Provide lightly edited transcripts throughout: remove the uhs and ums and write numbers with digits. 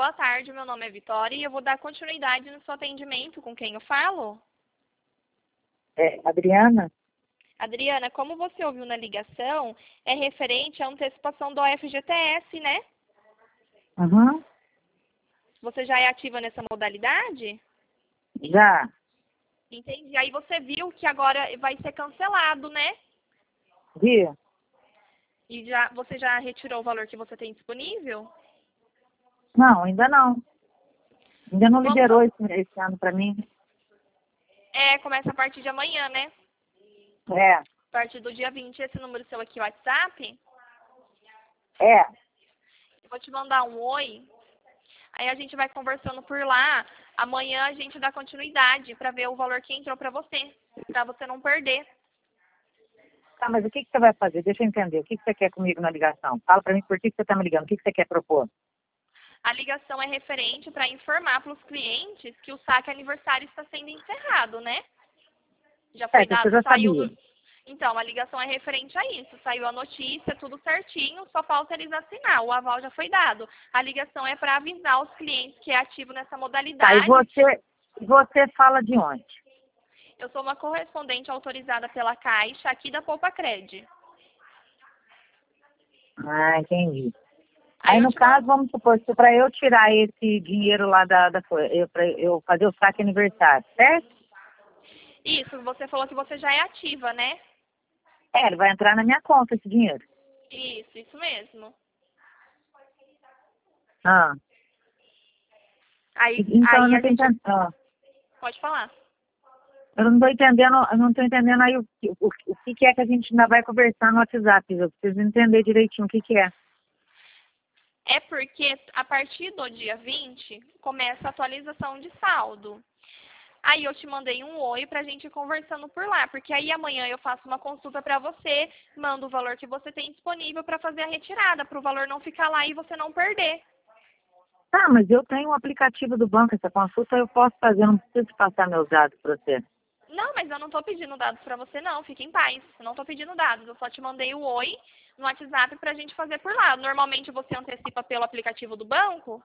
boa tarde. Meu nome é Vitória e eu vou dar continuidade no seu atendimento. Com quem eu falo? Adriana? Adriana, como você ouviu na ligação, é referente à antecipação do FGTS, né? Uhum. Você já é ativa nessa modalidade? Já. Entendi. Aí você viu que agora vai ser cancelado, né? Vi? E você já retirou o valor que você tem disponível? Não, ainda não. Ainda não Quando liberou esse ano para mim. começa a partir de amanhã, né? É. A partir do dia 20, esse número seu aqui, o WhatsApp, É. eu vou te mandar um oi. Aí a gente vai conversando por lá. Amanhã a gente dá continuidade para ver o valor que entrou para você não perder. Tá, mas o que você vai fazer? Deixa eu entender. O que você quer comigo na ligação? Fala para mim por que você está me ligando. O que você quer propor? A ligação é referente para informar para os clientes que o saque aniversário está sendo encerrado, né? Já foi Isso eu dado, já saiu. sabia. Então, a ligação é referente a isso. Saiu a notícia, tudo certinho, só falta eles assinar. O aval já foi dado. A ligação é para avisar os clientes que é ativo nessa Tá, e modalidade. você fala de onde? Eu sou uma correspondente autorizada pela Caixa aqui da Poupa Cred. Ah, entendi. Aí Aí, eu no te mando. caso, vamos supor, se para eu tirar esse dinheiro lá para eu fazer o saque aniversário, certo? Isso, você falou que você já é ativa, né? Ele vai entrar na minha conta esse dinheiro. Isso mesmo. Ah, então eu Aí não a estou gente entendendo. pode falar. Eu não estou entendendo aí o que é que a gente ainda vai conversar no WhatsApp. Eu preciso entender direitinho o que é. É porque a partir do dia 20 começa a atualização de saldo. Aí eu te mandei um oi pra gente ir conversando por lá, porque aí amanhã eu faço uma consulta pra você, mando o valor que você tem disponível pra fazer a retirada, para o valor não ficar lá e você não perder. Tá, mas eu tenho um aplicativo do banco, essa consulta eu posso fazer, não preciso passar meus dados para você. Não, mas eu não tô pedindo dados pra você não, fique em paz. Eu não tô pedindo dados, eu só te mandei o oi no WhatsApp pra gente fazer por lá. Normalmente você antecipa pelo aplicativo do banco,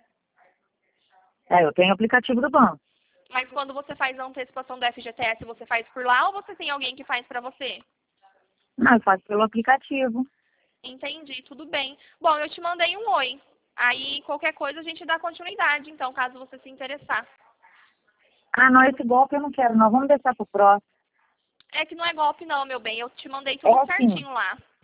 Eu tenho o aplicativo do banco. mas quando você faz a antecipação do FGTS, você faz por lá ou você tem alguém que faz pra você? Não, eu faço pelo aplicativo. Entendi, tudo bem. Bom, eu te mandei um oi. Aí qualquer coisa a gente dá continuidade, então, caso você se interessar. Ah, não, esse golpe eu não quero, não. Vamos deixar pro próximo. É que não é golpe não, meu bem. Eu te mandei É tudo assim, certinho lá.